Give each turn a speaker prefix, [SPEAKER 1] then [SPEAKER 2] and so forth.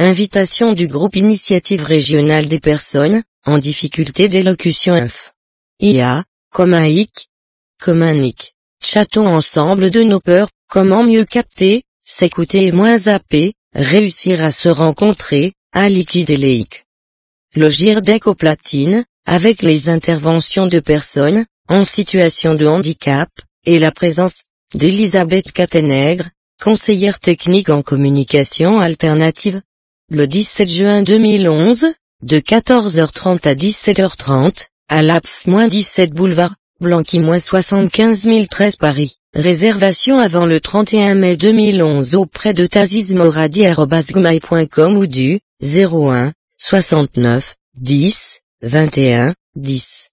[SPEAKER 1] Invitation du groupe Initiative Régionale des Personnes, en difficulté d'élocution inf. IA, Comaïc. Comanic. Chattons ensemble de nos peurs, comment mieux capter, s'écouter et moins zapper, réussir à se rencontrer, à liquide et léique. Logir d'écoplatine, avec les interventions de personnes, en situation de handicap, et la présence d'Elisabeth Catenègre, conseillère technique en communication alternative. Le 17 juin 2011, de 14h30 à 17h30, à l'APF-17 boulevard, Blanqui-75 013 Paris. Réservation avant le 31 mai 2011 auprès de tazizmoradi@gmail.com ou du 01 69 10 21 10.